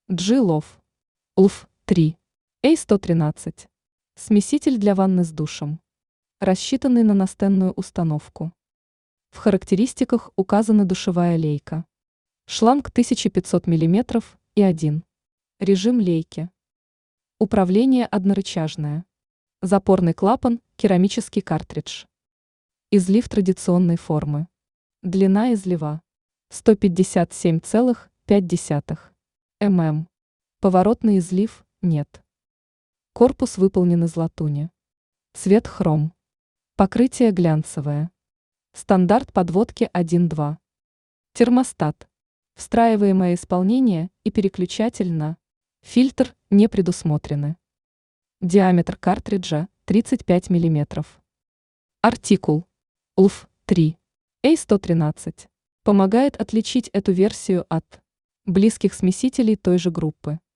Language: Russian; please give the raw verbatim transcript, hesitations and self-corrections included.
G-Love. Ulf три. эй сто тринадцать. Смеситель для ванны с душем. Рассчитанный на настенную установку. В характеристиках указана душевая лейка. Шланг тысяча пятьсот миллиметров и один. Режим лейки. Управление однорычажное. Запорный клапан, керамический картридж. Излив традиционной формы. Длина излива сто пятьдесят семь целых пять десятых мм. Поворотный излив нет. Корпус выполнен из латуни. Цвет хром. Покрытие глянцевое. Стандарт подводки один-два. Термостат. Встраиваемое исполнение и переключатель на фильтр не предусмотрены. Диаметр картриджа тридцать пять миллиметров. Артикул Ulf три. эй сто тринадцать. Помогает отличить эту версию от близких смесителей той же группы.